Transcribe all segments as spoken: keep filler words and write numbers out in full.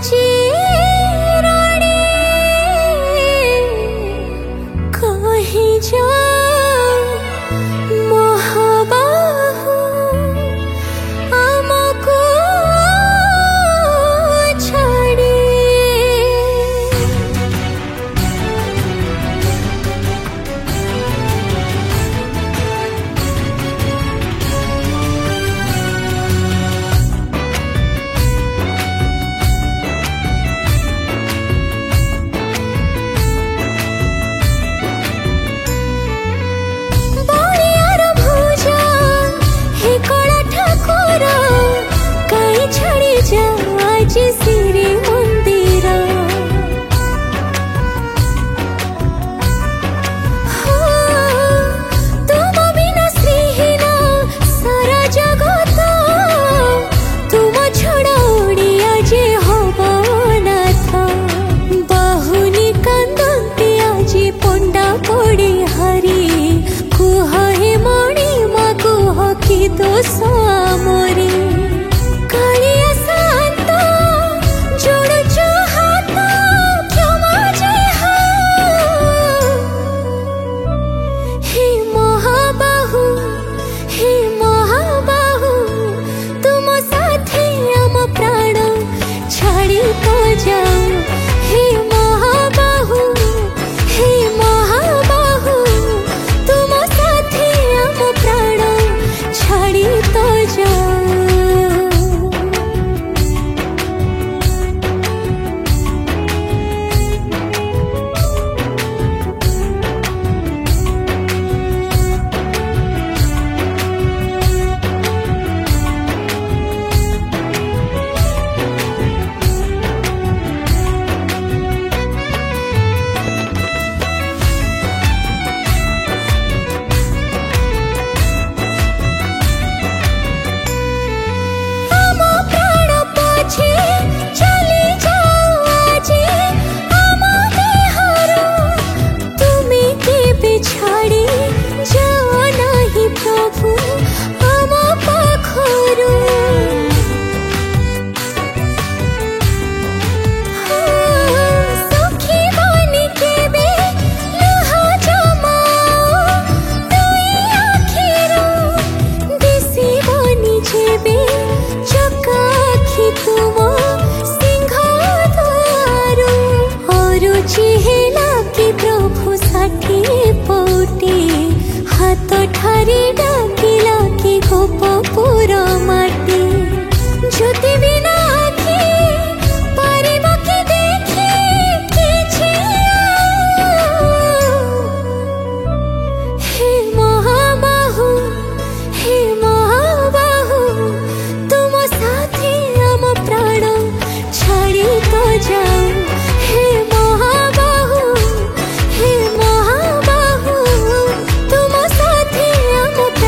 चिराड़ी कहीं जा महाबाहु आमको छाड़ी। श्री मंदिर तुम बिना श्रीहीन सारा जगत तुम छड़ा ओडिया जे हब नाथ। बाहुनी कांदती आज पंडा पड़ी हरी कुह हे मणि मा कुह कि दोष मोरी। हाथ ठारी डाकिला कि गोपपुर माटी ज्योति बिना आखि पारिब कि देखि किछि। हे महाबाहु हे महाबाहु तुम साथी आम प्राण छाड़ी तो जाओ। हे महाबाहु हे महाबाहु तुम साथी आम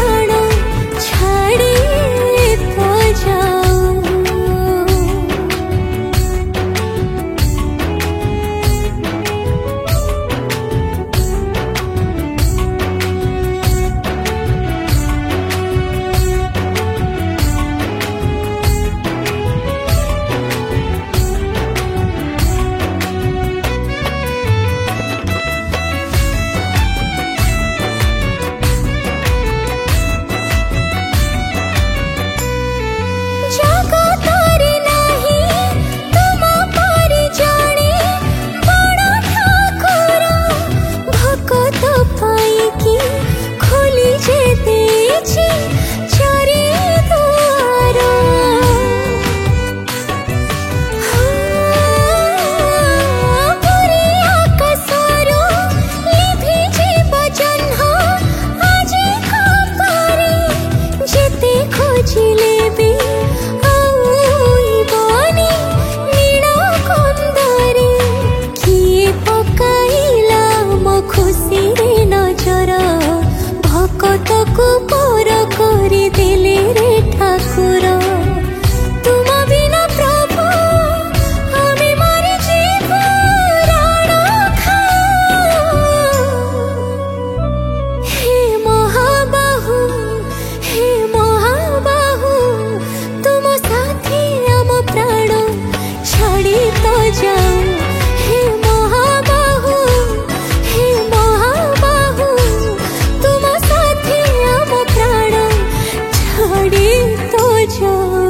जाऊं।